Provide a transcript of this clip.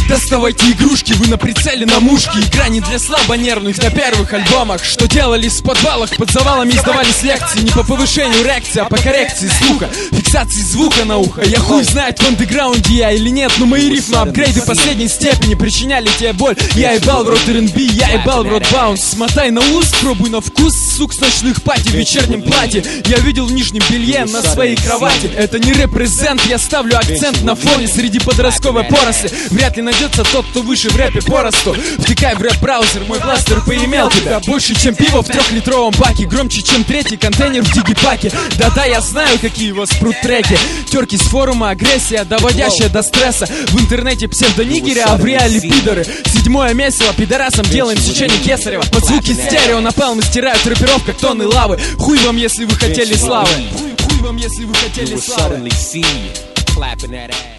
Доставайте игрушки, вы на прицеле на мушке. Игра не для слабонервных на первых альбомах, что делались в подвалах, под завалами издавались лекции. Не по повышению реакции, а по коррекции слуха, фиксации звука на ухо. Я хуй знает, в андеграунде я или нет, но мои рифмы апгрейды последней степени причиняли тебе боль. Я ебал в рот R&B, я ебал в рот баунс. Смотай на ус, пробуй на вкус, сук с ночных пати в вечернем платье. Я видел в нижнем белье на своей кровати. Это не репрезент, я ставлю акцент на фоне среди подростковой поросли. Вряд ли найдется тот, кто выше в рэпе по росту. Втыкай в рэп-браузер, мой бластер поимел тебя. Больше, чем пиво в 3-литровом баке, громче, чем третий контейнер в дигипаке. Да-да, я знаю, какие у вас прут треки. Терки с форума, агрессия, доводящая до стресса. В интернете псевдонигеры, а в реале пидоры. Седьмое месиво, пидорасам делаем сечение Кесарева. Под звуки стерео напалмы стирают рэперов, как тонны лавы. Хуй вам, если вы хотели славы. Хуй вам, если вы хотели славы.